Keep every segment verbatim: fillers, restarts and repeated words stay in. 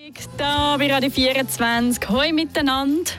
Da bei Radio vierundzwanzig. Hoi miteinander.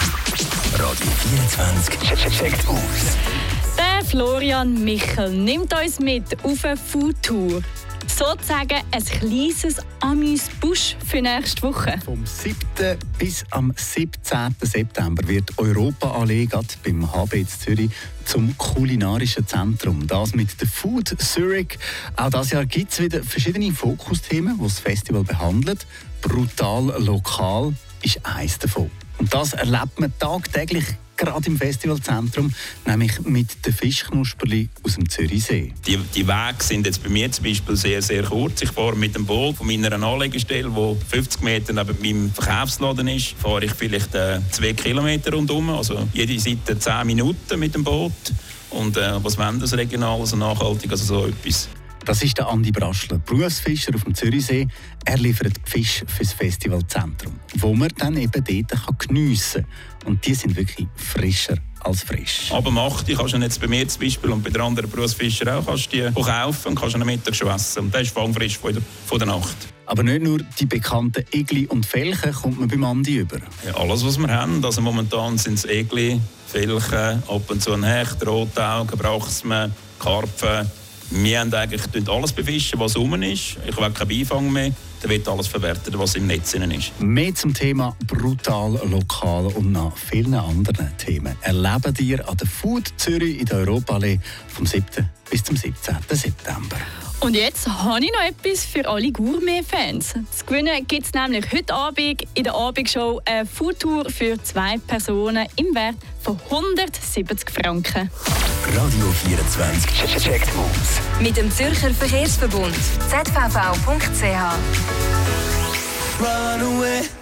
Radio vierundzwanzig checkt aus. Der Florian Michel nimmt uns mit auf eine Foodtour. Sozusagen ein kleines Amüs-Busch für nächste Woche. Vom siebten bis am siebzehnten September wird Europa-Allee beim H B Z Zürich zum kulinarischen Zentrum. Das mit der Food Zurich. Auch dieses Jahr gibt es wieder verschiedene Fokusthemen, die das Festival behandelt. Brutal lokal ist eines davon. Und das erlebt man tagtäglich gerade im Festivalzentrum, nämlich mit den Fischknusperli aus dem Zürichsee. Die, die Wege sind jetzt bei mir zum Beispiel sehr, sehr kurz. Ich fahre mit dem Boot von meiner Anlegestelle, die fünfzig Meter neben meinem Verkaufsladen ist, fahre ich vielleicht äh, zwei Kilometer rundherum, also jede Seite zehn Minuten mit dem Boot. Und äh, was wollen das regional, also nachhaltig, also so etwas. Das ist der Andi Braschler, Berufsfischer auf dem Zürichsee. Er liefert Fisch für das Festivalzentrum, wo man dann eben dort geniessen kann. Und die sind wirklich frischer als frisch. Aber um acht Uhr kannst du jetzt bei mir zum Beispiel und bei den anderen Berufsfischern auch, kannst du die auch kaufen und kannst am Mittag schon essen. Und das ist fangfrisch von der, von der Nacht. Aber nicht nur die bekannten Egli und Felchen kommt man beim Andi über. Ja, alles, was wir haben. Also momentan sind es Egli, Felchen, ab und zu ein Hecht, Rotaugen, Brachsmen, Karpfen. Wir haben eigentlich alles befischen, was rum ist. Ich will keinen Beifang mehr. Dann wird alles verwertet, was im Netz ist. Mehr zum Thema brutal lokal und nach vielen anderen Themen erleben ihr an der Food Zürich in der Europaallee vom siebten bis zum siebzehnten September. Und jetzt habe ich noch etwas für alle Gourmet-Fans. Zu gewinnen gibt es nämlich heute Abend in der Abendshow eine Foodtour für zwei Personen im Wert von hundertsiebzig Franken. Radio vierundzwanzig checkt aus. Mit dem Zürcher Verkehrsverbund Z V V Punkt C H. Run away.